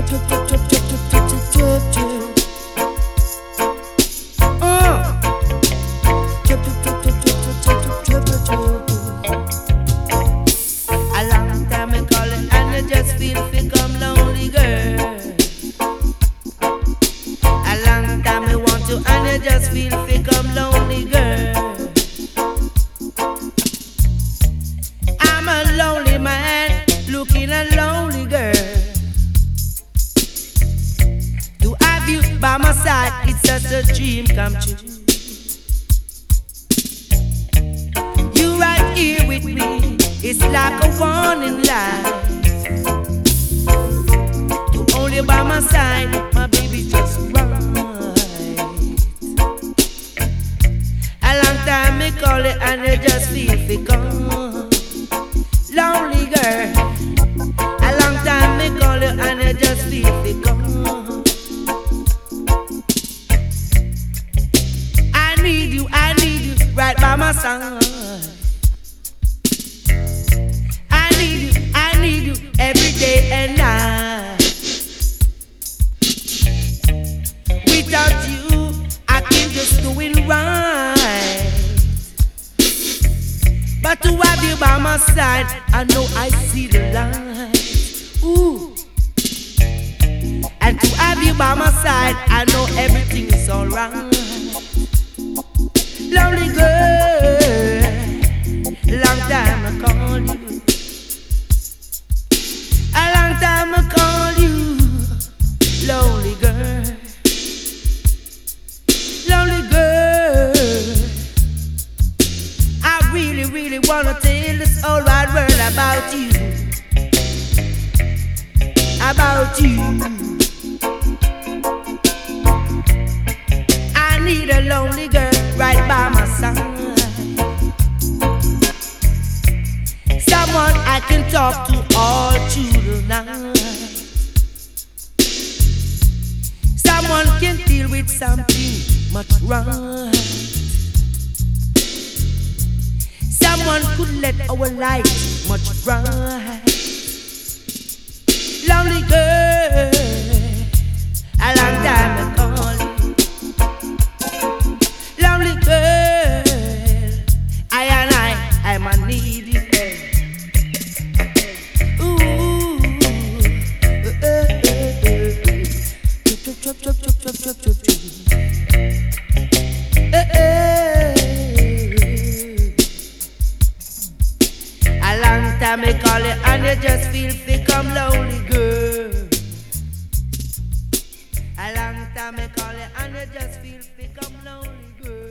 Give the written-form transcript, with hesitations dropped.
A long time I call it and I just feel become lonely girl. A long time I want to and I just feel become lonely girl. I'm a lonely man looking a lonely girl. To have you by my side, it's just a dream come true. You right here with me, it's like a warning light. To only by my side, my baby just right. A long time me call it and I just feel become lonely girl. A long time me call it and I just feel become. I need you right by my side. I need you every day and night. Without you, I can't just do it right. But to have you by my side, I know I see the light. Ooh. And to have you by my side, I know everything is alright. Lonely girl, long time I call you. A long time I call you. Lonely girl, lonely girl. I really, really wanna tell this whole wide world about you. About you. I need a lonely girl right by my side. Someone I can talk to all through the night. Someone can deal with something much right. Someone could let our light much bright. Lonely girl, a long time I call you. Lonely girl, I'm a needy girl. Ooh, chop, chop, chop, chop, chop, chop, chop. A long time I call it and I just feel become lonely girl. A long time I call it and I just feel become lonely girl.